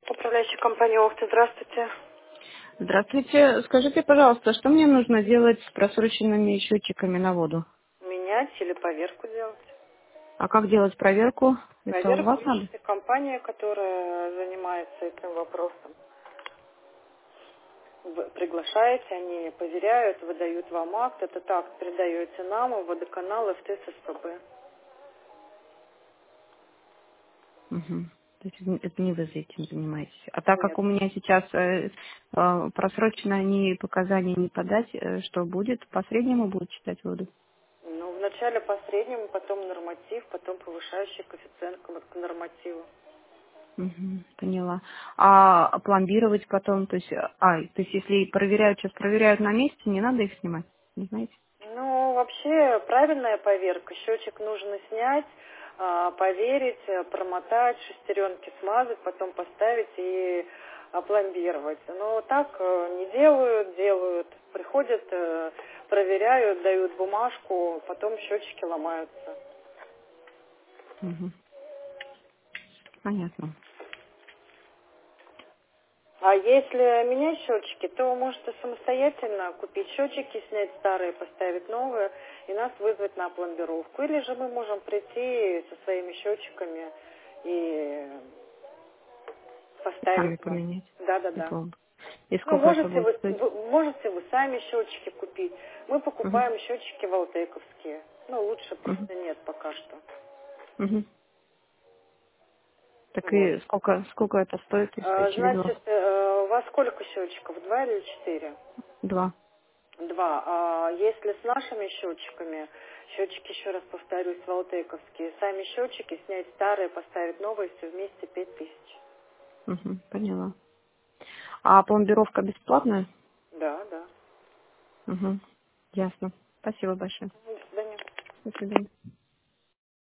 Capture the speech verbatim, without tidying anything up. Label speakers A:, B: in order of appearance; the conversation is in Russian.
A: Управляющая компания Охта, здравствуйте.
B: Здравствуйте. Скажите, пожалуйста, что мне нужно делать с просроченными счетчиками на воду?
A: Менять или поверку делать?
B: А как делать проверку? Это у
A: Поверку
B: вас надо?
A: ищите компания, которая занимается этим вопросом. Вы приглашаете, они проверяют, выдают вам акт. Этот акт передаете нам, в водоканал, в ТССПБ.
B: Мгм. То есть это это не вы за этим занимаетесь. А так как
A: Нет.
B: у меня сейчас э, э, просрочено ни показания не подать, э, что будет? По среднему будут читать воду?
A: Ну, вначале по среднему, потом норматив, потом повышающий коэффициент к к нормативу.
B: Мгм, поняла. А пломбировать потом, то есть, э, а, то есть если проверяют, сейчас проверяют на месте, не надо их снимать, не знаете?
A: Ну, вообще, правильная поверка. Счетчик нужно снять, а, поверить, э, промотать, шестеренки смазать, потом поставить и опломбировать. Но так э, не делают, делают. Приходят, э, проверяют, дают бумажку, потом счетчики ломаются.
B: Мгм, понятно.
A: А если менять счетчики, то вы можете самостоятельно купить счетчики, снять старые, поставить новые и нас вызвать на пломбировку. Или же мы можем прийти со своими счетчиками и
B: Сами
A: поставить вам.
B: поменять.
A: Да-да-да.
B: Это И
A: Ну,
B: сколько это
A: можете
B: будет
A: вы,
B: стоить?
A: вы- можете вы сами счетчики купить. Мы
B: Мгм,
A: покупаем счетчики валтековские. Ну, лучше
B: мгм,
A: просто нет пока что.
B: мгм. Так
A: Вот.
B: и сколько, сколько это стоит, если
A: А,
B: очевидно?
A: значит, э, у вас сколько счетчиков? Два или четыре?
B: Два.
A: Два. А если с нашими счетчиками, счетчики, еще раз повторюсь, валтековские, сами счетчики, снять старые, поставить новые, все вместе пять тысяч.
B: Мгм, поняла. А пломбировка бесплатная?
A: Да, да.
B: Угу. Ясно. Спасибо большое.
A: До свидания.
B: До свидания.